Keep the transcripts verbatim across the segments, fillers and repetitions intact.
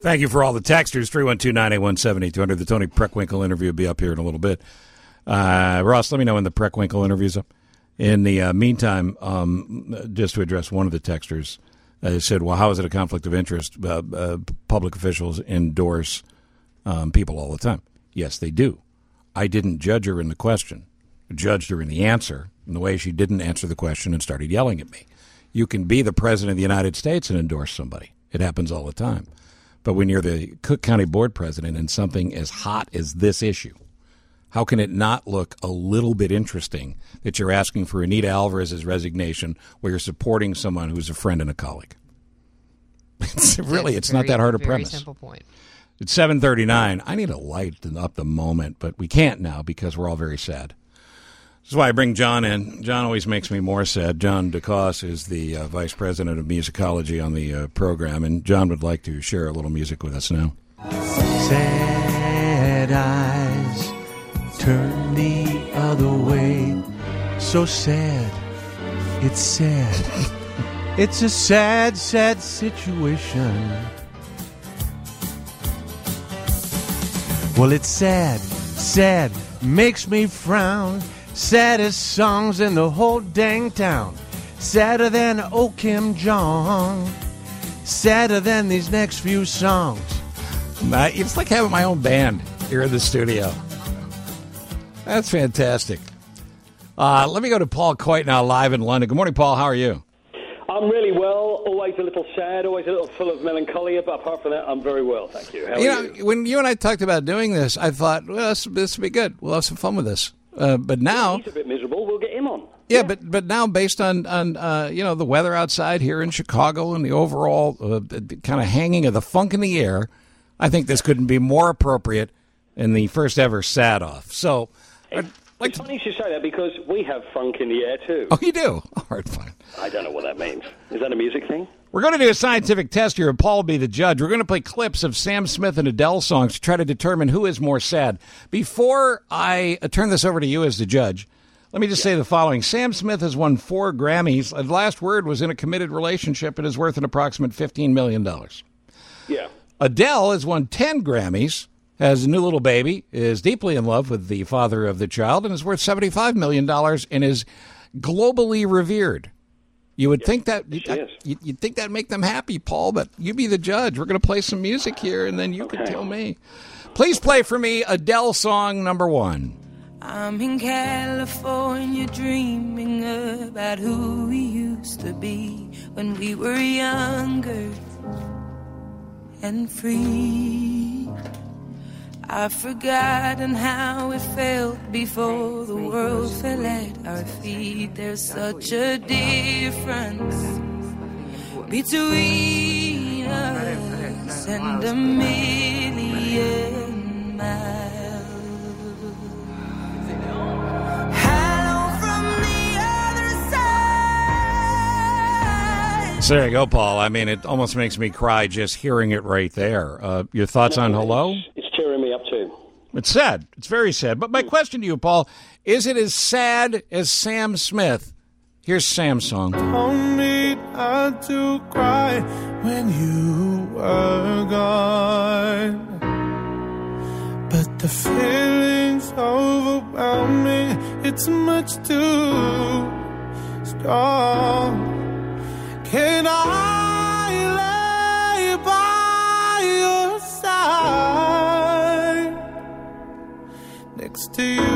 Thank you for all the texters. three one two, nine eight one, seven eight two zero zero. The Tony Preckwinkle interview will be up here in a little bit. Uh, Ross, let me know when the Preckwinkle interview's up. In the uh, meantime, um, just to address one of the texters, uh, said, well, how is it a conflict of interest? Uh, uh, public officials endorse um, people all the time. Yes, they do. I didn't judge her in the question. I judged her in the answer, in the way she didn't answer the question and started yelling at me. You can be the president of the United States and endorse somebody. It happens all the time. But when you're the Cook County Board president and something as hot as this issue, how can it not look a little bit interesting that you're asking for Anita Alvarez's resignation while you're supporting someone who's a friend and a colleague? It's really, it's very, not that hard a very premise. Simple point. It's seven thirty-nine. I need to lighten up the moment, but we can't now because we're all very sad. This is why I bring John in. John always makes me more sad. John DeCoste is the uh, vice president of musicology on the uh, program, and John would like to share a little music with us now. Sad eyes turn the other way. So sad. It's sad. It's a sad, sad situation. Well, it's sad, sad, makes me frown. Saddest songs in the whole dang town. Sadder than O Kim Jong. Sadder than these next few songs. It's like having my own band here in the studio. That's fantastic. Uh, let me go to Paul Coit now, live in London. Good morning, Paul. How are you? I'm really well. Always a little sad, always a little full of melancholia, but apart from that, I'm very well, thank you. How are you know, you? When you and I talked about doing this, I thought, well, this, this will be good. We'll have some fun with this. Uh, but now, he's a bit miserable. We'll get him on. Yeah, yeah. but but now, based on on uh, you know the weather outside here in Chicago and the overall uh, kind of hanging of the funk in the air, I think this couldn't be more appropriate in the first ever sad off. So, it's, like it's funny you should say that because we have funk in the air too. Oh, you do? All right, fine. I don't know what that means. Is that a music thing? We're going to do a scientific test here, and Paul will be the judge. We're going to play clips of Sam Smith and Adele songs to try to determine who is more sad. Before I turn this over to you as the judge, let me just yeah. say the following. Sam Smith has won four Grammys. The last word was in a committed relationship and is worth an approximate fifteen million dollars. Yeah. Adele has won ten Grammys, has a new little baby, is deeply in love with the father of the child, and is worth seventy-five million dollars and is globally revered. You would yes, think that you'd, you'd think that'd make them happy, Paul, but you be the judge. We're going to play some music here, and then you okay. can tell me. Please play for me Adele song number one. I'm in California dreaming about who we used to be when we were younger and free. I've forgotten how it felt before the world fell at our feet. There's such a difference between us and a million miles. Hello from the other side. So there you go, Paul. I mean, it almost makes me cry just hearing it right there. Uh, your thoughts on Hello? It's tearing me up too. It's sad. It's very sad. But my question to you, Paul, is it as sad as Sam Smith? Here's Sam's song. Told me not to cry when you were gone, but the feeling's overwhelming. It's much too strong. Can I lay by your side next to you?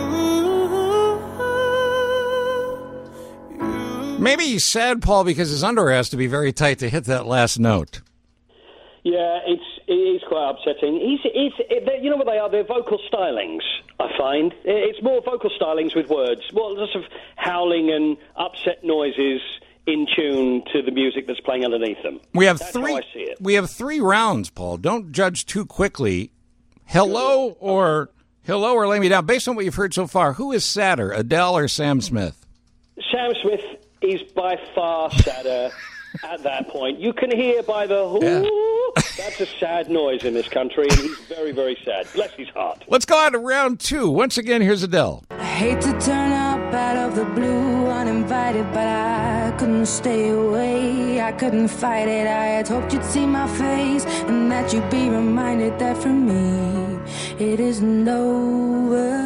you? Maybe he's sad, Paul, because his underwear has to be very tight to hit that last note. Yeah, it's it is quite upsetting. He's, he's, it, you know what they are? They're vocal stylings, I find. It's more vocal stylings with words. Well, lots of howling and upset noises in tune to the music that's playing underneath them. We have That's three. how I see it. We have three rounds, Paul. Don't judge too quickly. Hello or hello or lay me down. Based on what you've heard so far, who is sadder, Adele or Sam Smith? Sam Smith is by far sadder at that point. You can hear by the ooh, yeah. That's a sad noise in this country, and he's very, very sad. Bless his heart. Let's go on to round two. Once again, here's Adele. I hate to turn up out of the blue, uninvited, but I couldn't stay away. I couldn't fight it. I had hoped you'd see my face and that you'd be reminded that for me it isn't over.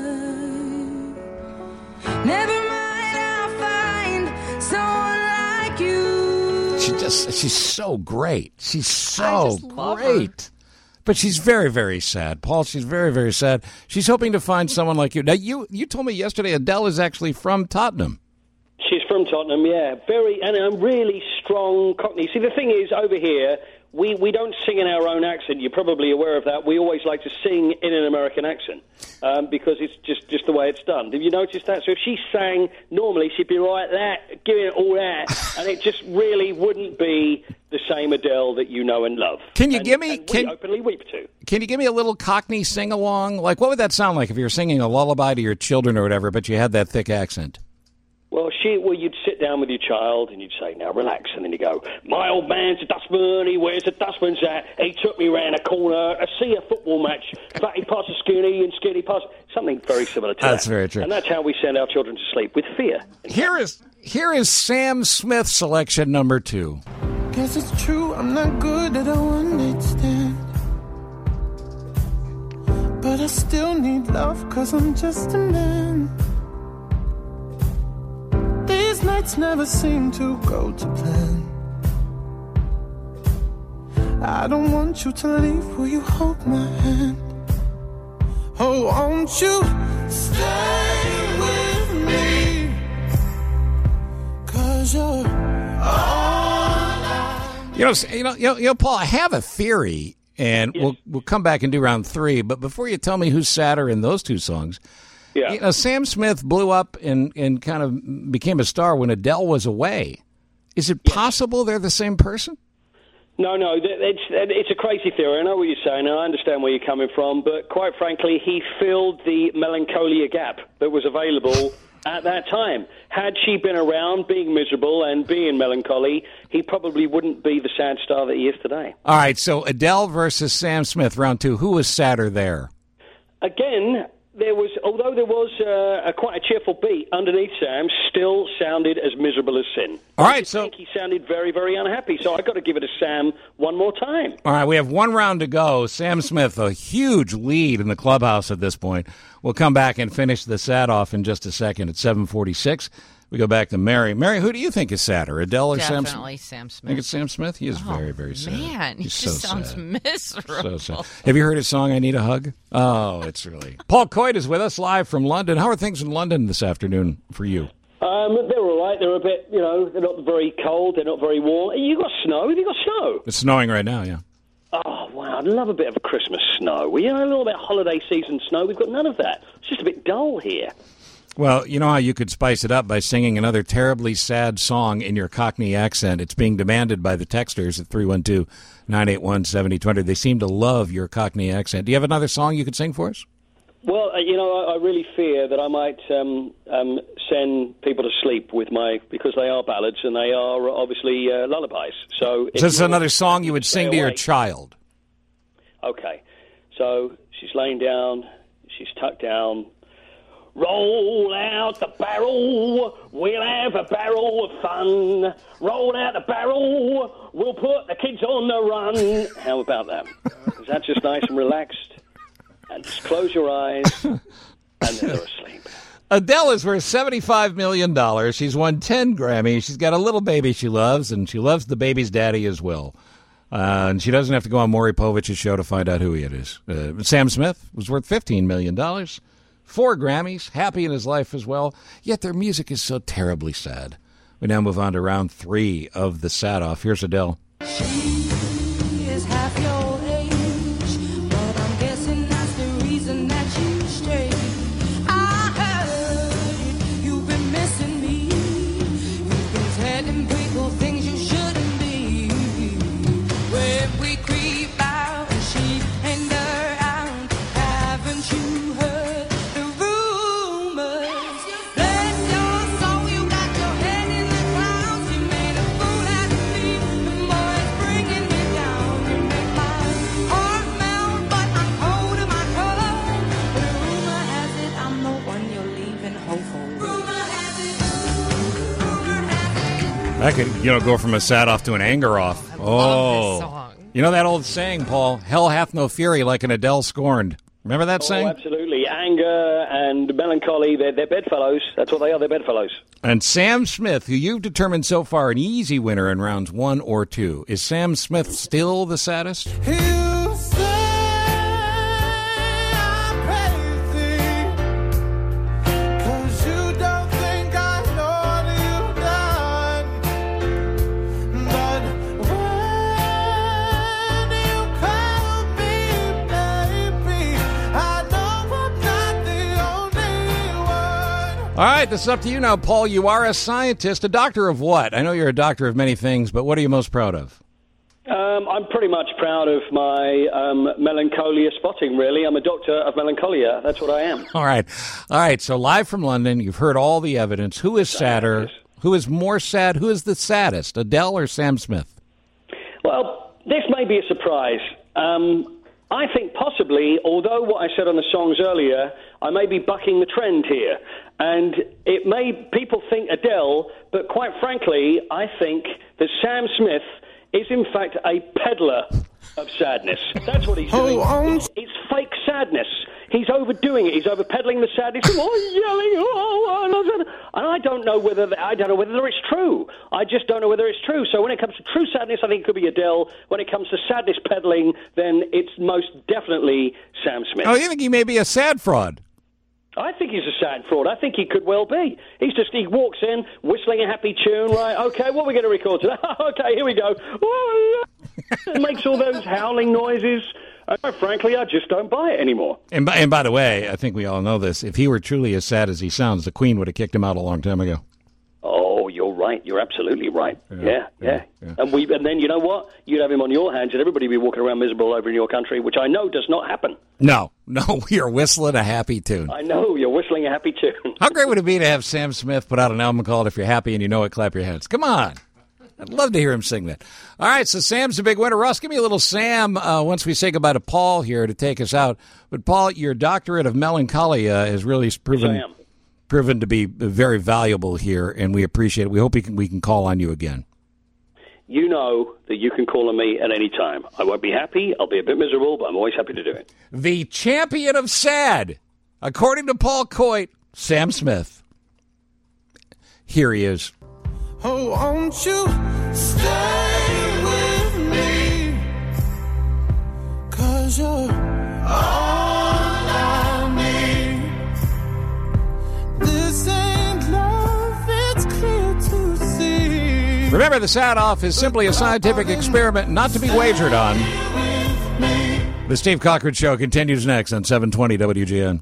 Never mind, I'll find someone like you. She just, she's so great. She's I so just love great. her. But she's very, very sad. Paul, she's very, very sad. She's hoping to find someone like you. Now, you, you told me yesterday Adele is actually from Tottenham. She's from Tottenham, yeah. Very, and a really strong Cockney. See, the thing is, over here, we, we don't sing in our own accent. You're probably aware of that. We always like to sing in an American accent um, because it's just, just the way it's done. Have you noticed that? So if she sang normally, she'd be like that, giving it all that, and it just really wouldn't be the same Adele that you know and love. Can you and, give me... And can, we openly weep to. Can you give me a little Cockney sing-along? Like, what would that sound like if you were singing a lullaby to your children or whatever, but you had that thick accent? Well, she, well, you'd sit down with your child and you'd say, now relax, and then you go, my old man's a dustman, he wears a dustman's hat, he took me round a corner to see a football match, fatty past a skinny and skinny past, something very similar to that. That's very true. And that's how we send our children to sleep, with fear. Here is, here is Sam Smith selection number two. Guess it's true, I'm not good at a one-night stand, but I still need love, cause I'm just a man. These nights never seem to go to plan. I don't want you to leave, will you hold my hand? Oh, won't you stay with me? Cause you're all You know, you know, you know, you know, Paul, I have a theory, and Yes. we'll we'll come back and do round three. But before you tell me who's sadder in those two songs, Yeah. you know, Sam Smith blew up and, and kind of became a star when Adele was away. Is it possible they're the same person? No, no, th- it's it's a crazy theory. I know what you're saying, and I understand where you're coming from, but quite frankly, he filled the melancholia gap that was available at that time. Had she been around, being miserable and being melancholy, he probably wouldn't be the sad star that he is today. All right, so Adele versus Sam Smith, round two. Who was sadder there? Again, there was, although there was uh, a quite a cheerful beat underneath, Sam still sounded as miserable as sin. All I right, just so think he sounded very, very unhappy. So I got to give it to Sam one more time. all right, we have one round to go. Sam Smith, a huge lead in the clubhouse at this point. We'll come back and finish the sad off in just a second at seven forty-six. We go back to Mary. Mary, who do you think is sadder, Adele or Sam Smith? Definitely Sam Smith. I think it's Sam Smith. He is Oh, very, very sad. Man, he He's just so sounds sad. miserable. So sad. Have you heard his song, I Need a Hug? Oh, it's really... Paul Coit is with us live from London. How are things in London this afternoon for you? Um, they're all right. They're a bit, you know, they're not very cold. They're not very warm. You got snow? Have you got snow? It's snowing right now, yeah. Oh, wow. I'd love a bit of a Christmas snow. Well, you know, a little bit of holiday season snow. We've got none of that. It's just a bit dull here. Well, you know how you could spice it up by singing another terribly sad song in your Cockney accent. It's being demanded by the texters at three one two, nine eight one, seven zero two zero. They seem to love your Cockney accent. Do you have another song you could sing for us? Well, uh, you know, I, I really fear that I might um, um, send people to sleep with my, because they are ballads and they are obviously uh, lullabies. So, if So it's you- another song you would stay sing to your awake. child. Okay. So she's laying down, she's tucked down. Roll out the barrel, we'll have a barrel of fun. Roll out the barrel, we'll put the kids on the run. How about that? Is that just nice and relaxed? And just close your eyes, and then they're asleep. Adele is worth seventy-five million dollars. She's won ten Grammys. She's got a little baby she loves, and she loves the baby's daddy as well. Uh, and she doesn't have to go on Maury Povich's show to find out who he is. Uh, Sam Smith was worth fifteen million dollars. Four Grammys, happy in his life as well. Yet their music is so terribly sad. We now move on to round three of the sad off. Here's Adele. She is half your age, but I'm guessing that's the reason that you stay. I heard you've been missing me. You've been telling people things you shouldn't be. When we creep out and she and around, haven't you heard the rumors? Bless your soul, you got your head in the clouds. You made a fool out of me. The more it's bringing me down, you make my That could, you know, go from a sad off to an anger off. I oh, love this song. You know that old saying, Paul? Hell hath no fury like an Adele scorned. Remember that Oh, saying? absolutely. Anger and melancholy, they're, they're bedfellows. That's what they are, they're bedfellows. And Sam Smith, who you've determined so far an easy winner in rounds one or two. Is Sam Smith still the saddest? You say I'm crazy, 'cause you don't think I know what you've done. But when you call me, baby, I know I'm not the only one. All right, this is up to you now, Paul. You are a scientist. A doctor of what? I know you're a doctor of many things, but what are you most proud of? Um, I'm pretty much proud of my um, melancholia spotting, really. I'm a doctor of melancholia. That's what I am. All right. All right, so live from London, you've heard all the evidence. Who is sadder? Yes. Who is more sad? Who is the saddest, Adele or Sam Smith? Well, this may be a surprise. Um, I think possibly, although what I said on the songs earlier, I may be bucking the trend here. And it may, people think Adele, but quite frankly, I think that Sam Smith is in fact a peddler of sadness. That's what he's doing. It's, it's fake sadness. He's overdoing it. He's overpeddling the sadness. Oh, yelling, oh, and I don't know whether I don't know whether it's true. I just don't know whether it's true. So when it comes to true sadness, I think it could be Adele. When it comes to sadness peddling, then it's most definitely Sam Smith. Oh, you think he may be a sad fraud? I think he's a sad fraud. I think he could well be. He's just, he walks in, whistling a happy tune, right? Okay, what are we going to record today? Okay, here we go. It makes all those howling noises. Uh, frankly, I just don't buy it anymore. And by, and by the way, I think we all know this. If he were truly as sad as he sounds, the Queen would have kicked him out a long time ago. Oh, you're right. You're absolutely right. Yeah, yeah. Yeah, yeah. yeah. And we, and then you know what? You'd have him on your hands, and everybody would be walking around miserable over in your country, which I know does not happen. No, no, we are whistling a happy tune. I know you're whistling a happy tune. How great would it be to have Sam Smith put out an album called "If You're Happy and You Know It, Clap Your Hands"? Come on. I'd love to hear him sing that. All right, so Sam's a big winner. Ross, give me a little Sam uh, once we say goodbye to Paul here to take us out. But, Paul, your doctorate of melancholia has really proven, Yes, I am. proven to be very valuable here, and we appreciate it. We hope we can, we can call on you again. You know that you can call on me at any time. I won't be happy. I'll be a bit miserable, but I'm always happy to do it. The champion of sad, according to Paul Coit, Sam Smith. Here he is. Oh, won't you stay with me? 'Cause you're all I need. This ain't love, it's clear to see. Remember, the Sad Off is simply a scientific experiment not to be wagered on. The Steve Cochran Show continues next on seven twenty W G N.